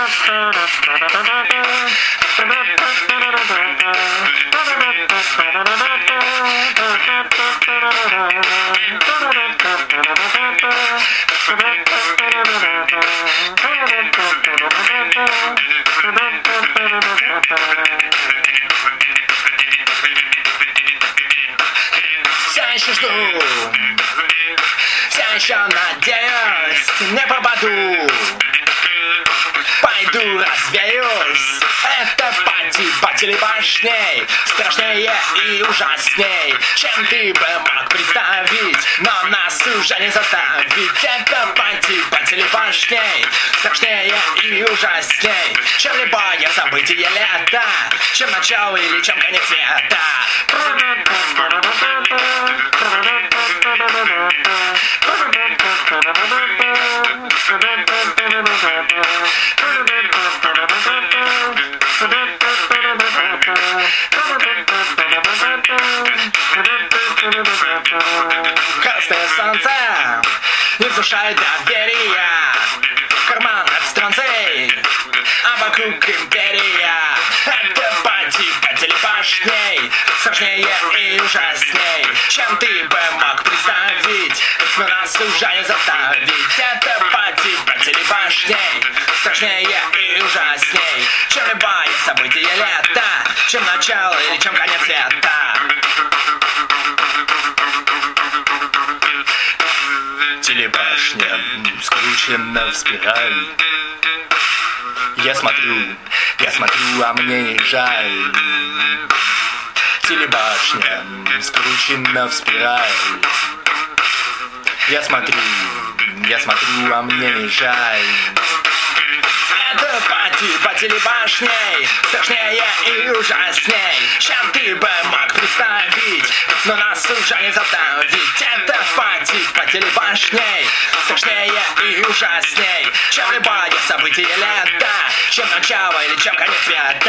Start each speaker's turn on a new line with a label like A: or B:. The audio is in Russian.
A: Все еще жду, все еще надеюсь, не пропаду. Пойду развеюсь. Это пати по телебашней, страшнее и ужасней, чем ты бы мог представить, но нас уже не заставить. Это пати по телебашней, страшнее и ужасней, чем любое событие лета, чем начало или чем конец света. Красное солнце не внушает доверия, в карманах стронцей, а вокруг империя. Это пати по телебашней, страшнее и ужасней, чем ты бы мог представить, но нас уже не заставить. Это пати по телебашней, страшнее и ужасней, чем любое событие лета, чем начало или чем конец света. Телебашня скручена в спираль. Я смотрю, а мне не жаль. Телебашня скручена в спираль. Я смотрю, а мне не жаль. Это пати по телебашней, страшнее и ужасней, чем ты бы мог представить, но нас уже не заставить. Это пати по телебашней, страшнее и ужасней, чем любое событие лета, чем начало или чем конец света.